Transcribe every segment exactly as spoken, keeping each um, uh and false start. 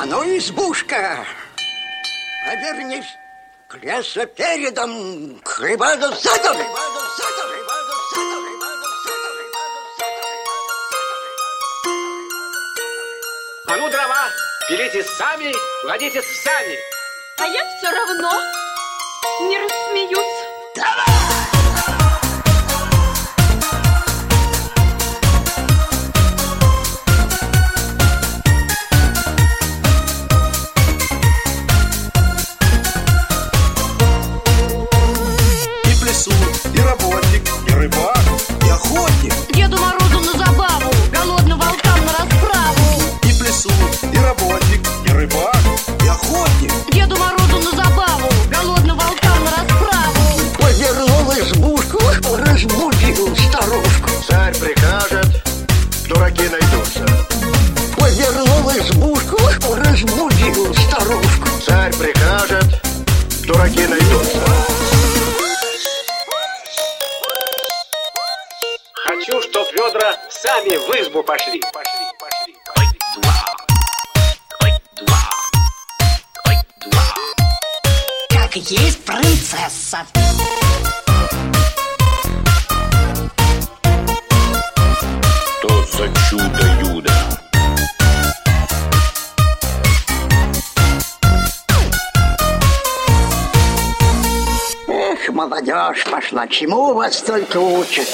А ну, избушка, повернись к лесопередам, к рыбадо-садам. А ну, дрова, пилите сами, ладите с сами. А я все равно не рассмеюсь. Давай! И работник, и рыбак, и охотник. Деду Морозу на забаву, голодным волкам на расправу. И плясут, и работник, и рыбак, и охотник. Деду Морозу на забаву, голодным волкам на расправу. Повернул избушку, разбудил старушку. Царь прикажет, дураки найдутся. Повернул избушку, разбудил старушку. Царь прикажет, дураки найдутся. Хочу, чтоб ведра сами в избу пошли. Пошли, пошли, пошли. Как есть принцесса. Что за чудо-юдо? Эх, молодежь пошла, чему вас только учат?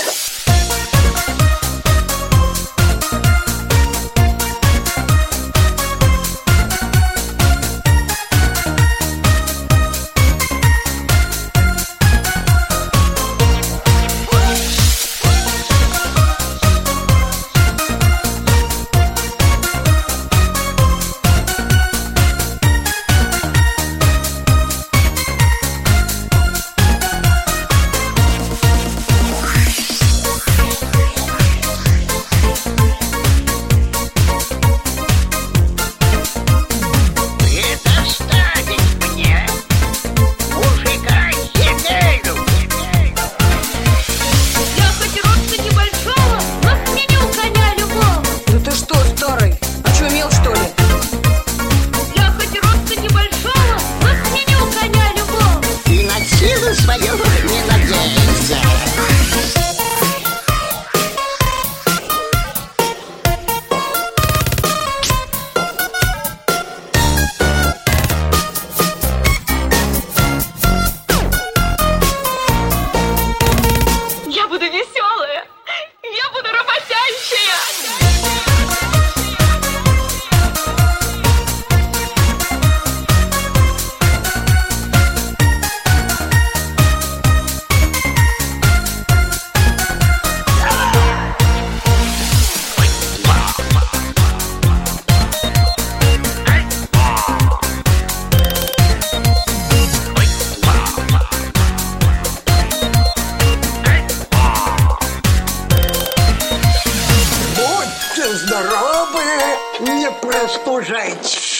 Здоровы, не простужайтесь.